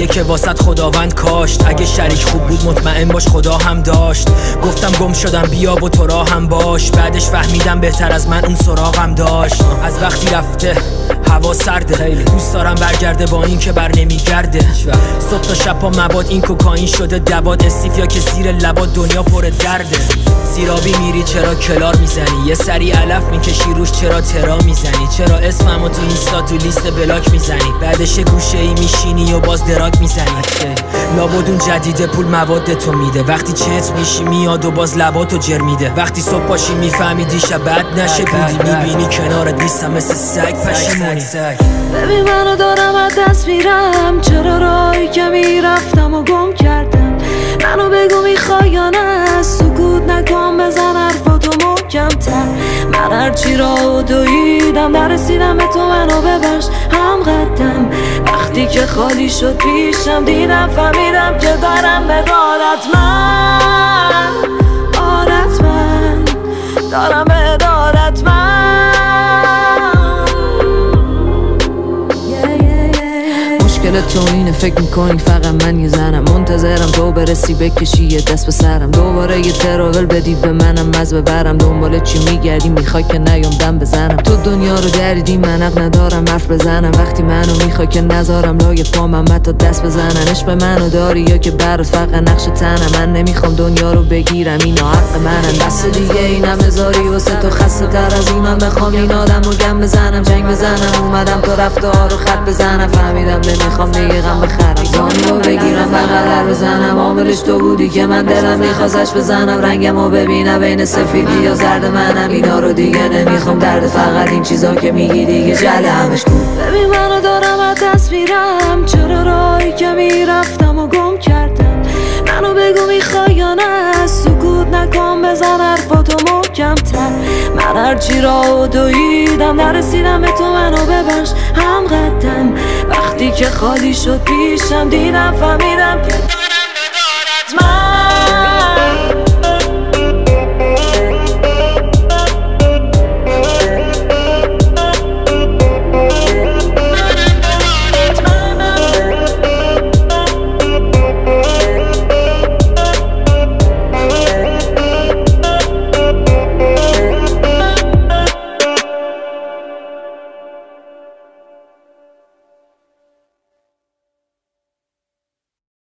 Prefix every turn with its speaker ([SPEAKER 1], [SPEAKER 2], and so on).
[SPEAKER 1] چیزیه که واسط خداوند کاشت. اگه شریک خوب بود مطمئن باش خدا هم داشت. گفتم گم شدم بیا و تو راه هم باش. بعدش فهمیدم بهتر از من اون سراغم داشت. از وقتی رفته هوا سرده، خیلی دوست دارم برگرده با این که بر نمیگرده. صبح تا شب پا مواد این کوکائین شده دواد. استیفیا که زیر لبات دنیا پر درده. زیرابی میری چرا کلار میزنی؟ یه سری علف میکشی روش چرا ترا میزنی؟ چرا اسممو تو اینستا تو لیست بلاک میزنی؟ بعدش گوشه ای میشینی و باز دراک میزنی. لابدون جدیده پول مواد تو میده. وقتی چت میشی میاد و باز لباتو جر میده. وقتی صبح پاشی میفهمی دیشب بد نشه بودی. میبینی کنارت نیستم مثل سگ پشیمونی.
[SPEAKER 2] ببین منو دارم از دست میرم. چرا راهی که میرفتم و گم کردم؟ منو بگو میخوای یا نه؟ سکوت نکن بزن حرفاتو محکم‌تر. من هرچی راهو دویدم نرسیدم به تو منو ببخش هم قدم. وقتی که خالی شد پیشم دیدم فهمیدم که دارم به دارت من عادت من دارم به دارت من. مشکل تو اینه فکر میکنی فقط من یه زنم. منتظرم تو برسی بکشی یه دست به سرم. دوباره یه تراول بدید به منم مز ببرم. دنبال چی میگردی میخوای که نیام دم بزنم. تو دنیا رو دریدی من حق ندارم حرف بزنم. وقتی منو میخوای که نذارم لای پام تا دست بزنن. عشق منو داری یا که برات فقط نقش تنم؟ من نمیخوام دنیا رو بگیرم اینا حق منن. دست دیگه اینم بذاری واسه تو خسته تر از این من بخوام این آدم رو گم بزنم جنگ بزنم. اومدم تو رفتار رو خط بزنم. فهمیدم نمیخوام دیگه غم بخرم. زانیو بگیرم بغل بزنم. عاملش تو بودی که من دلم میخواستش بزنم. رنگمو ببینم بین سفیدی یا زرد منم. اینا رو دیگه نمیخوام درد فقط این چیزا که میگی دیگه جله همش کن. ببین منو دارم از دست میرم. چرا راهی که میرفتم و گم کردم؟ منو بگو میخوای یا نه؟ سکوت نکن بزن حرفاتو محکم‌تر. من هرچی راهو دویدم نرسیدم به تو منو ببخش هم قدم. وقتی که خالی شد پیشم دیدم فهمیدم که